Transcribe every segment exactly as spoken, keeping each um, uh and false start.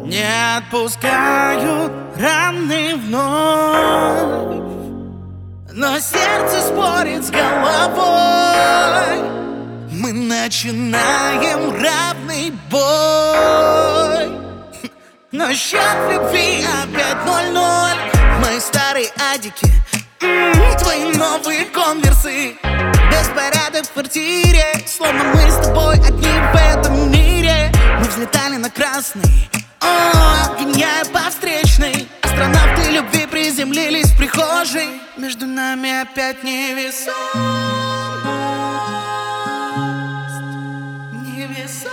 Не отпускают раны вновь, но сердце спорит с головой. Мы начинаем равный бой, но счет в любви опять ноль-ноль. Мои старые адики, м-м, твои новые конверсы. Беспорядок в квартире, словно мы с тобой одни в этом мире. Мы взлетали на красный, о, гоняя по встречной. Астронавты любви приземлились в прихожей. Между нами опять невесомость, невесомость.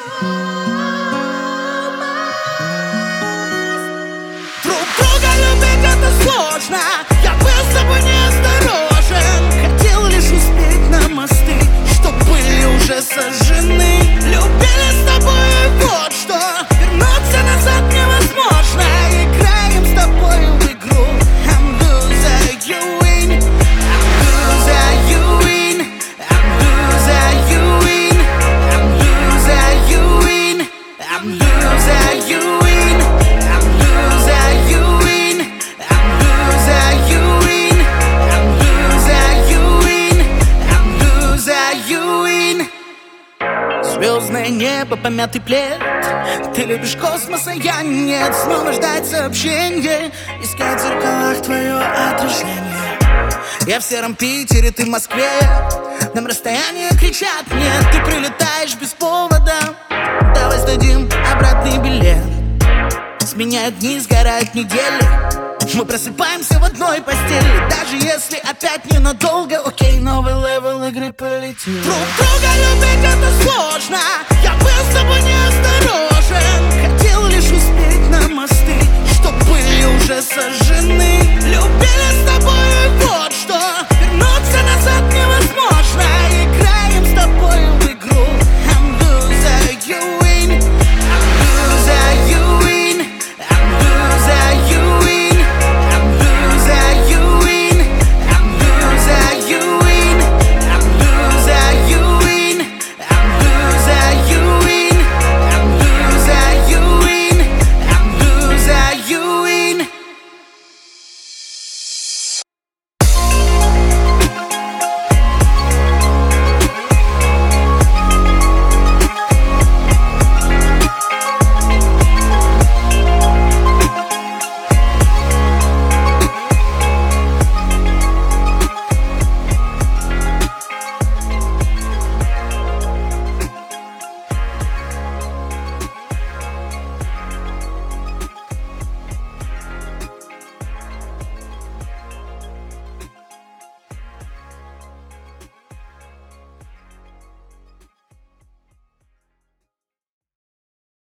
Друг друга любить это сложно. Я был с тобой неосторожен. Хотел лишь успеть на мосты, что были уже сожжены. Любили с тобой, вот что. Вернуться назад невозможно. Играем с тобой в игру. I'm loser, you win. I'm loser, you win. I'm loser, you win. I'm loser, you win. I'm loser, you win. I'm loser, you win. I'm loser, you win. I'm loser, you win. I'm loser, you win. Звездное небо, помятый плед. Ты любишь космос, а я нет. Снова ждать сообщения, искать в зеркалах твое отражение. Я в сером Питере, ты в Москве. Нам расстояние кричат нет. Ты прилетаешь без повода. Давай сдадим обратный билет. Сменяют дни, сгорают недели. Мы просыпаемся в одной постели. Даже если опять ненадолго. Окей, новый левел игры полетел. Друг друга любить это сложно. Я был с тобой неосторожен.